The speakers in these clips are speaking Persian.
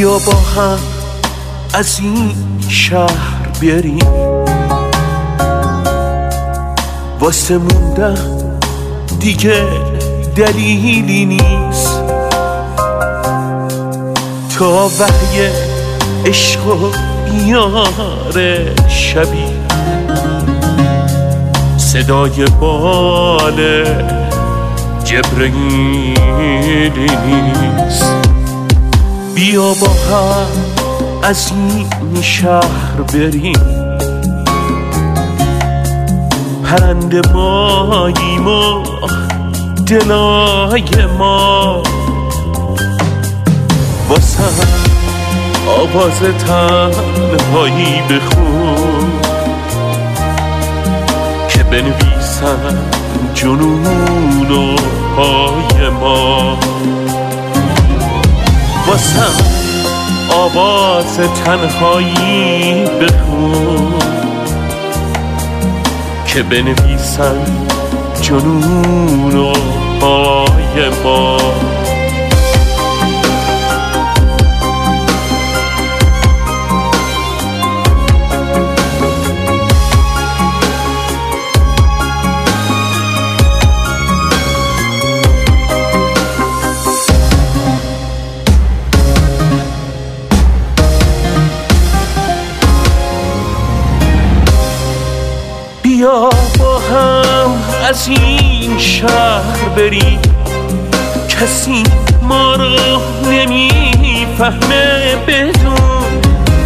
بیا با هم از این شهر بریم، واسه موندن دیگه دلیلی نیست، تا وحی عشق و بیاره شبی صدای بال جبرئیلی نیست. بیا با هم از این شهر بریم، پرنده ماییم و دلای ما واسه آواز تنهایی بخون که بنویسن جنون و پای ما، واسه آواز تنهایی بخون که بنویسن جنون و پای ما. بیا با هم از این شهر بریم، کسی ما رو نمیفهمه بدون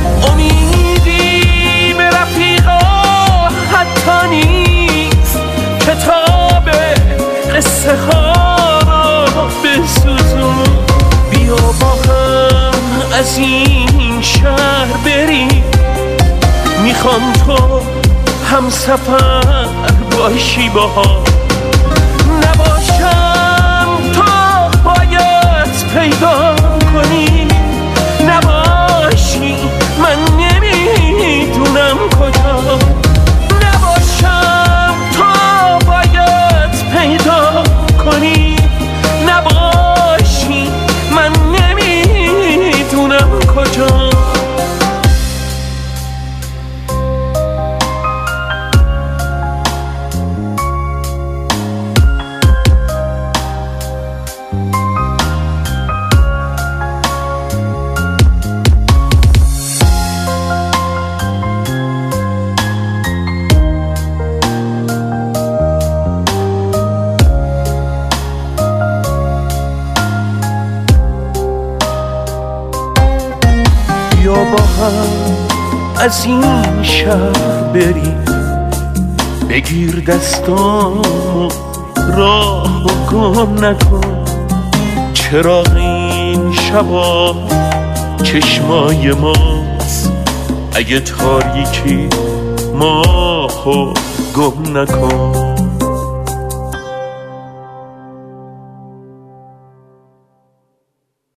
امیدی به رفیقا حتی نیست، کتاب قصه ها رو بسوزون. بیا با هم از این شهر بریم، میخوام تو هم سفر باشی باها، نباشم تو باید پیدا کنی، نباشی من نمیدونم کجا، نباشم تو باید پیدا کنی، نباشی من نمیدونم کجا. بیا با هم از این شهر بریم، بگیر دستامو راه و گم نکن، چراغ این شبا چشمای ماست، اگه تاریکی ماهو گم نکن.